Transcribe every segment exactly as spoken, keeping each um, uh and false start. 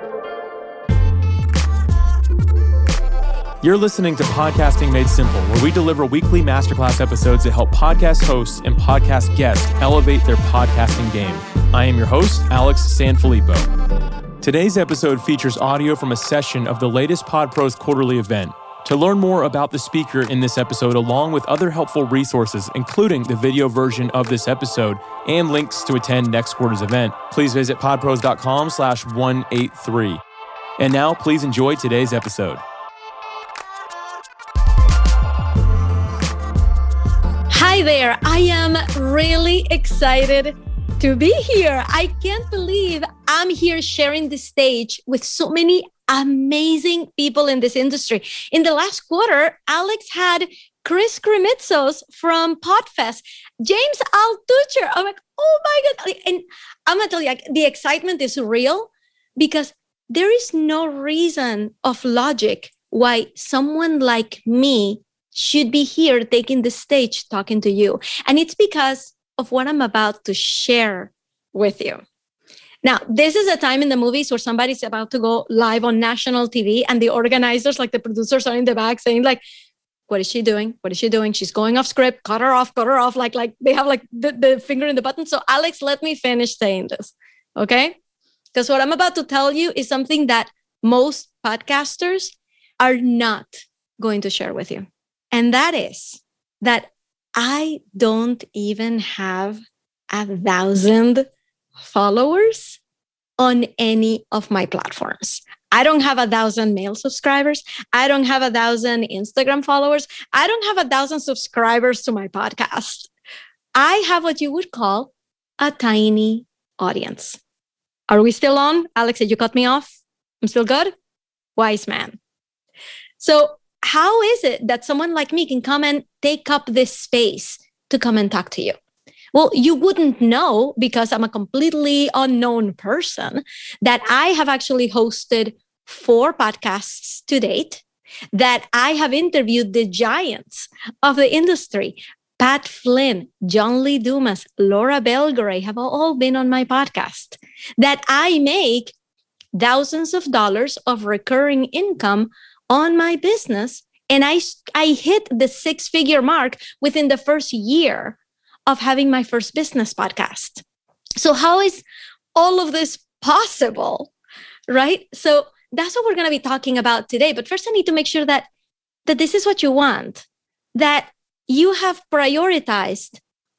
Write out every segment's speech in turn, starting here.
You're listening to Podcasting Made Simple, where we deliver weekly masterclass episodes that help podcast hosts and podcast guests elevate their podcasting game. I am your host, Alex Sanfilippo. Today's episode features audio from a session of the latest PodPros quarterly event. To learn more about the speaker in this episode, along with other helpful resources, including the video version of this episode and links to attend next quarter's event, please visit podpros.com slash 183. And now, please enjoy today's episode. Hi there. I am really excited to be here. I can't believe I'm here sharing the stage with so many amazing people in this industry. In the last quarter, Alex had Chris Krimitsos from Podfest, James Altucher. I'm like, oh my God. And I'm going to tell you, like, the excitement is real because there is no reason of logic why someone like me should be here taking the stage talking to you. And it's because of what I'm about to share with you. Now, this is a time in the movies where somebody's about to go live on national T V and the organizers, like the producers, are in the back saying like, what is she doing? What is she doing? She's going off script, cut her off, cut her off. Like, like they have like the, the finger in the button. So Alex, let me finish saying this, okay? Because what I'm about to tell you is something that most podcasters are not going to share with you. And that is that I don't even have a thousand followers on any of my platforms. I don't have a thousand mail subscribers. I don't have a thousand Instagram followers. I don't have a thousand subscribers to my podcast. I have what you would call a tiny audience. Are we still on? Alex, did you cut me off? I'm still good? Wise man. So how is it that someone like me can come and take up this space to come and talk to you? Well, you wouldn't know because I'm a completely unknown person that I have actually hosted four podcasts to date, that I have interviewed the giants of the industry. Pat Flynn, John Lee Dumas, Laura Belgray have all been on my podcast, that I make thousands of dollars of recurring income on my business. And I, I hit the six-figure mark within the first year of having my first business podcast. So how is all of this possible, right? So that's what we're going to be talking about today. But first, I need to make sure that, that this is what you want, that you have prioritized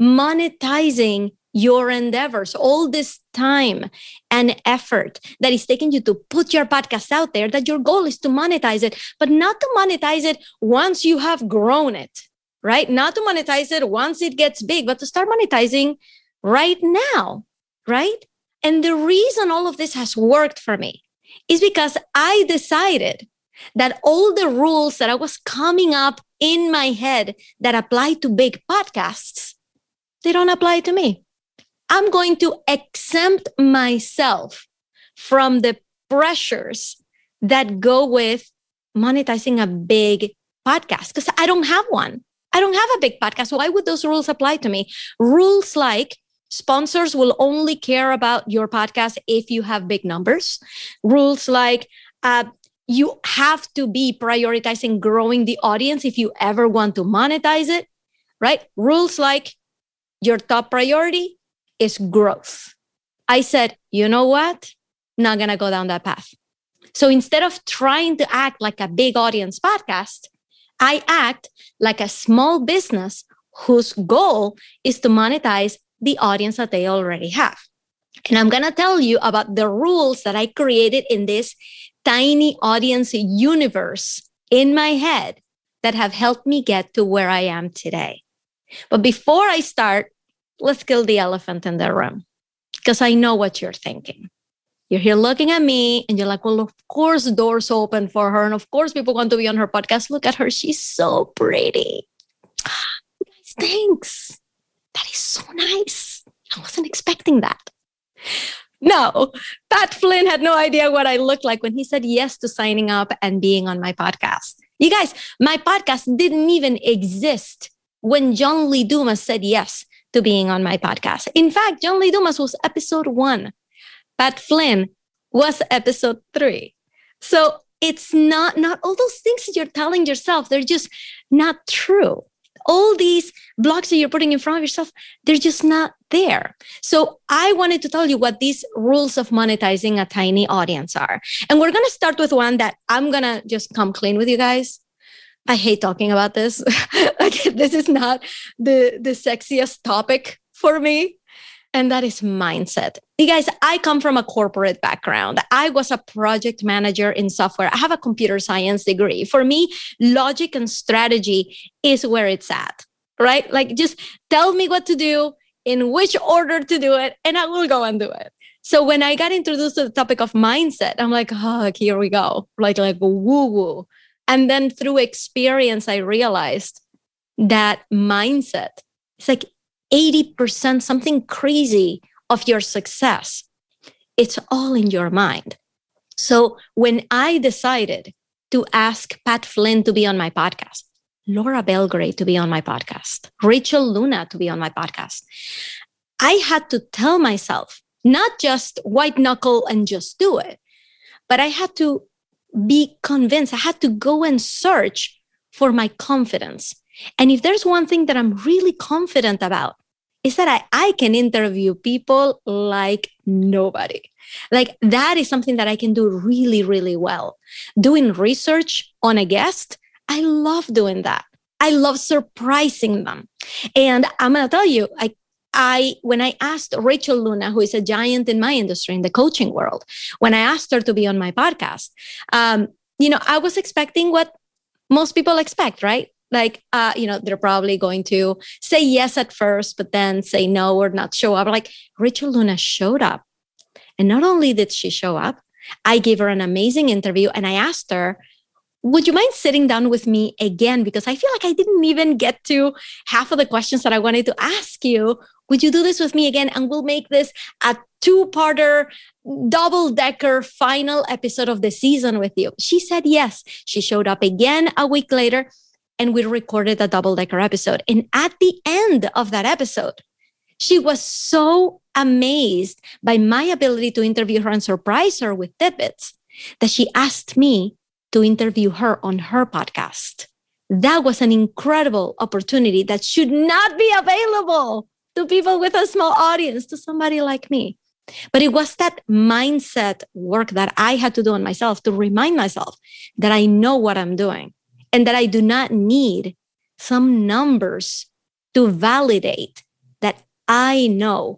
monetizing your endeavors, all this time and effort that is taking you to put your podcast out there, that your goal is to monetize it, but not to monetize it once you have grown it, right? Not to monetize it once it gets big, but to start monetizing right now, right? And the reason all of this has worked for me is because I decided that all the rules that I was coming up in my head that apply to big podcasts, they don't apply to me. I'm going to exempt myself from the pressures that go with monetizing a big podcast because I don't have one. I don't have a big podcast. Why would those rules apply to me? Rules like sponsors will only care about your podcast if you have big numbers. Rules like uh, you have to be prioritizing growing the audience if you ever want to monetize it, right? Rules like your top priority is growth. I said, you know what? Not going to go down that path. So instead of trying to act like a big audience podcast, I act like a small business whose goal is to monetize the audience that they already have. And I'm going to tell you about the rules that I created in this tiny audience universe in my head that have helped me get to where I am today. But before I start, let's kill the elephant in the room because I know what you're thinking. You're here looking at me and you're like, well, of course, doors open for her. And of course, people want to be on her podcast. Look at her. She's so pretty. Guys, thanks. That is so nice. I wasn't expecting that. No, Pat Flynn had no idea what I looked like when he said yes to signing up and being on my podcast. You guys, my podcast didn't even exist when John Lee Dumas said yes to being on my podcast. In fact, John Lee Dumas was episode one. Pat Flynn was episode three. So it's not, not all those things that you're telling yourself, they're just not true. All these blocks that you're putting in front of yourself, they're just not there. So I wanted to tell you what these rules of monetizing a tiny audience are. And we're going to start with one that I'm going to just come clean with you guys. I hate talking about this. Like, this is not the, the sexiest topic for me. And that is mindset. You guys, I come from a corporate background. I was a project manager in software. I have a computer science degree. For me, logic and strategy is where it's at, right? Like, just tell me what to do, in which order to do it, and I will go and do it. So when I got introduced to the topic of mindset, I'm like, oh, here we go. Like, like woo-woo. And then through experience, I realized that mindset is like eighty percent, something crazy of your success. It's all in your mind. So when I decided to ask Pat Flynn to be on my podcast, Laura Belgrade to be on my podcast, Rachel Luna to be on my podcast, I had to tell myself, not just white knuckle and just do it, but I had to be convinced. I had to go and search for my confidence. And if there's one thing that I'm really confident about, is that I, I can interview people like nobody. Like, that is something that I can do really, really well. Doing research on a guest, I love doing that. I love surprising them. And I'm going to tell you, I, I, when I asked Rachel Luna, who is a giant in my industry, in the coaching world, when I asked her to be on my podcast, um, you know, I was expecting what most people expect, right? Like, uh, you know, they're probably going to say yes at first, but then say no or not show up. Like, Rachel Luna showed up. And not only did she show up, I gave her an amazing interview and I asked her, would you mind sitting down with me again? Because I feel like I didn't even get to half of the questions that I wanted to ask you. Would you do this with me again? And we'll make this a two-parter, double-decker final episode of the season with you. She said yes. She showed up again a week later. And we recorded a double-decker episode. And at the end of that episode, she was so amazed by my ability to interview her and surprise her with tidbits that she asked me to interview her on her podcast. That was an incredible opportunity that should not be available to people with a small audience, to somebody like me. But it was that mindset work that I had to do on myself to remind myself that I know what I'm doing. And that I do not need some numbers to validate that I know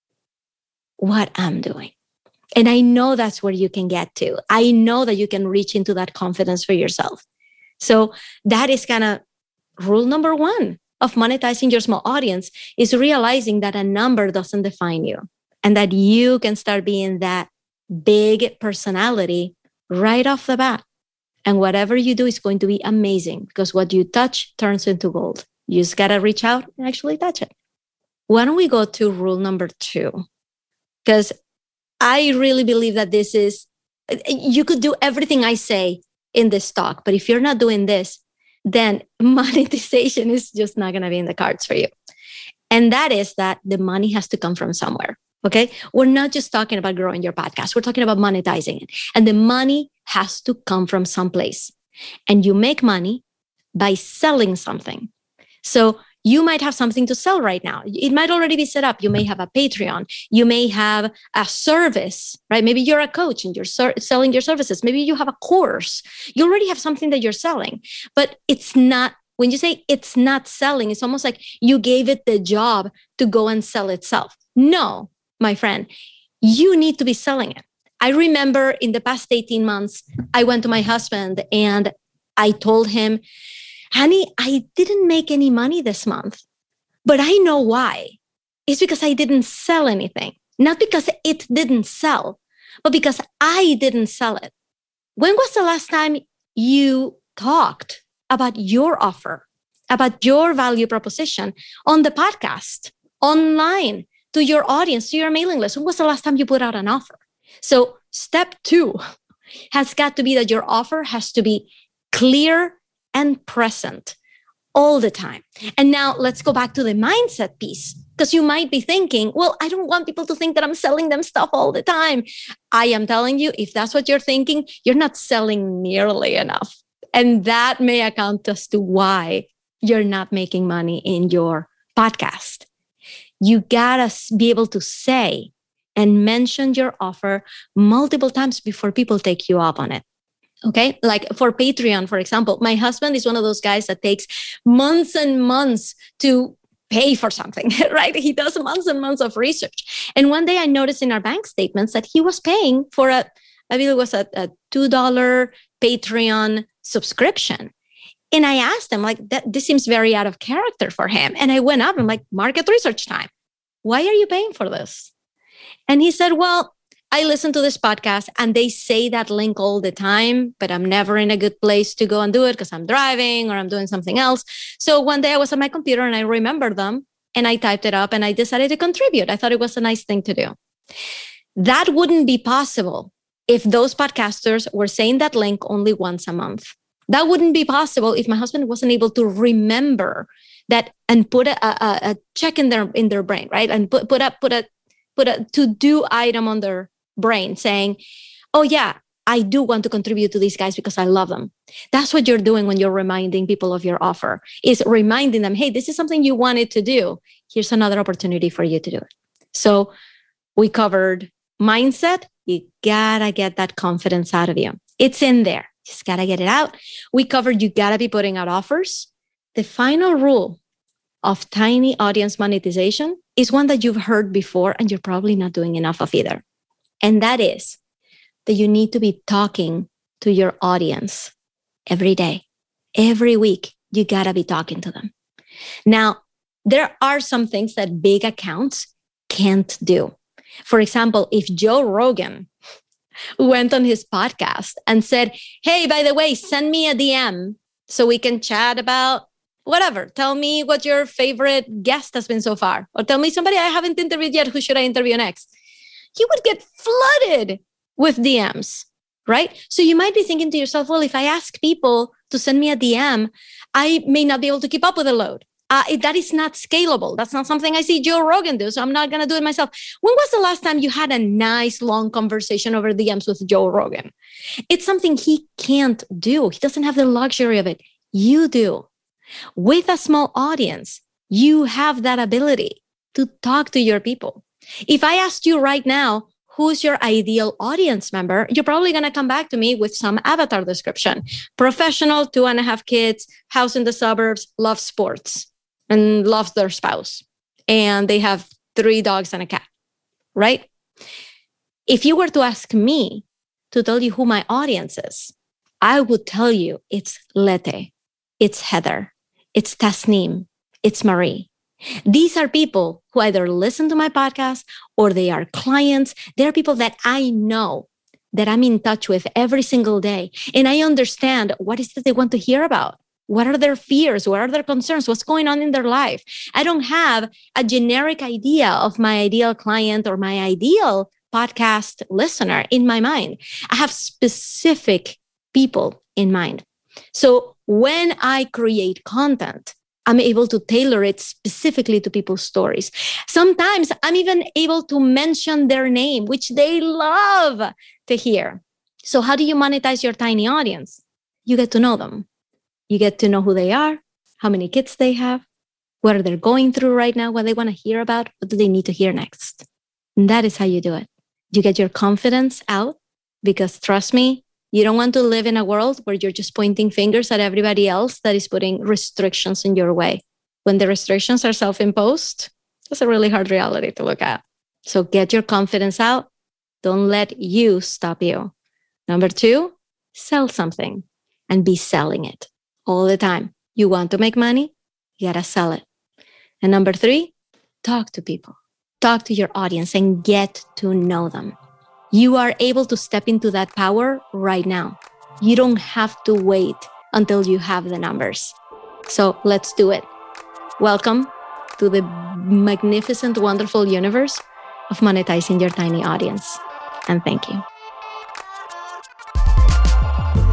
what I'm doing. And I know that's where you can get to. I know that you can reach into that confidence for yourself. So that is kind of rule number one of monetizing your small audience, is realizing that a number doesn't define you and that you can start being that big personality right off the bat. And whatever you do is going to be amazing, because what you touch turns into gold. You just got to reach out and actually touch it. Why don't we go to rule number two? Because I really believe that this is, you could do everything I say in this talk, but if you're not doing this, then monetization is just not going to be in the cards for you. And that is that the money has to come from somewhere. Okay. We're not just talking about growing your podcast. We're talking about monetizing it. And the money has to come from someplace. And you make money by selling something. So you might have something to sell right now. It might already be set up. You may have a Patreon. You may have a service, right? Maybe you're a coach and you're ser- selling your services. Maybe you have a course. You already have something that you're selling, but it's not, when you say it's not selling, it's almost like you gave it the job to go and sell itself. No, my friend, you need to be selling it. I remember in the past eighteen months, I went to my husband and I told him, honey, I didn't make any money this month, but I know why. It's because I didn't sell anything. Not because it didn't sell, but because I didn't sell it. When was the last time you talked about your offer, about your value proposition on the podcast, online, to your audience, to your mailing list? When was the last time you put out an offer? So step two has got to be that your offer has to be clear and present all the time. And now let's go back to the mindset piece. Because you might be thinking, well, I don't want people to think that I'm selling them stuff all the time. I am telling you, if that's what you're thinking, you're not selling nearly enough. And that may account as to why you're not making money in your podcast. You gotta be able to say and mention your offer multiple times before people take you up on it. Okay. Like for Patreon, for example, my husband is one of those guys that takes months and months to pay for something, right? He does months and months of research. And one day I noticed in our bank statements that he was paying for a, I believe it was a, a two dollars Patreon subscription. And I asked him, like, that this seems very out of character for him. And I went up and like, market research time. Why are you paying for this? And he said, well, I listen to this podcast and they say that link all the time, but I'm never in a good place to go and do it because I'm driving or I'm doing something else. So one day I was on my computer and I remembered them and I typed it up and I decided to contribute. I thought it was a nice thing to do. That wouldn't be possible if those podcasters were saying that link only once a month. That wouldn't be possible if my husband wasn't able to remember that and put a, a, a check in their in their brain, right? And put put up put a put a to-do item on their brain saying, oh yeah, I do want to contribute to these guys because I love them. That's what you're doing when you're reminding people of your offer, is reminding them, hey, this is something you wanted to do. Here's another opportunity for you to do it. So we covered mindset. You gotta get that confidence out of you. It's in there. Just gotta get it out. We covered you gotta be putting out offers. The final rule of tiny audience monetization is one that you've heard before and you're probably not doing enough of either. And that is that you need to be talking to your audience every day, every week. You gotta be talking to them. Now, there are some things that big accounts can't do. For example, if Joe Rogan went on his podcast and said, hey, by the way, send me a D M so we can chat about whatever. Tell me what your favorite guest has been so far. Or tell me somebody I haven't interviewed yet. Who should I interview next? He would get flooded with D Ms, right? So you might be thinking to yourself, well, if I ask people to send me a D M, I may not be able to keep up with the load. Uh, it, that is not scalable. That's not something I see Joe Rogan do, so I'm not going to do it myself. When was the last time you had a nice, long conversation over D Ms with Joe Rogan? It's something he can't do. He doesn't have the luxury of it. You do. With a small audience, you have that ability to talk to your people. If I asked you right now, who's your ideal audience member, you're probably going to come back to me with some avatar description. Professional, two and a half kids, house in the suburbs, loves sports and loves their spouse. And they have three dogs and a cat, right? If you were to ask me to tell you who my audience is, I would tell you it's Lete, it's Heather, it's Tasneem, it's Marie. These are people who either listen to my podcast or they are clients. They're people that I know, that I'm in touch with every single day. And I understand what is it they want to hear about. What are their fears? What are their concerns? What's going on in their life? I don't have a generic idea of my ideal client or my ideal podcast listener in my mind. I have specific people in mind. So when I create content, I'm able to tailor it specifically to people's stories. Sometimes I'm even able to mention their name, which they love to hear. So how do you monetize your tiny audience? You get to know them. You get to know who they are, how many kids they have, what are they going through right now, what they want to hear about, what do they need to hear next. And that is how you do it. You get your confidence out because trust me, you don't want to live in a world where you're just pointing fingers at everybody else that is putting restrictions in your way. When the restrictions are self-imposed, that's a really hard reality to look at. So get your confidence out. Don't let you stop you. Number two, sell something and be selling it all the time. You want to make money? You gotta sell it. And number three, talk to people. Talk to your audience and get to know them. You are able to step into that power right now. You don't have to wait until you have the numbers. So let's do it. Welcome to the magnificent, wonderful universe of monetizing your tiny audience. And thank you.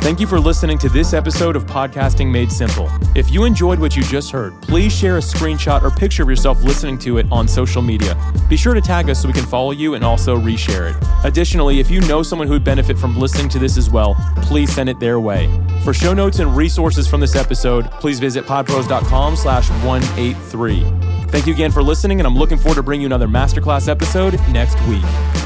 Thank you for listening to this episode of Podcasting Made Simple. If you enjoyed what you just heard, please share a screenshot or picture of yourself listening to it on social media. Be sure to tag us so we can follow you and also reshare it. Additionally, if you know someone who would benefit from listening to this as well, please send it their way. For show notes and resources from this episode, please visit podpros.com slash 183. Thank you again for listening, and I'm looking forward to bringing you another masterclass episode next week.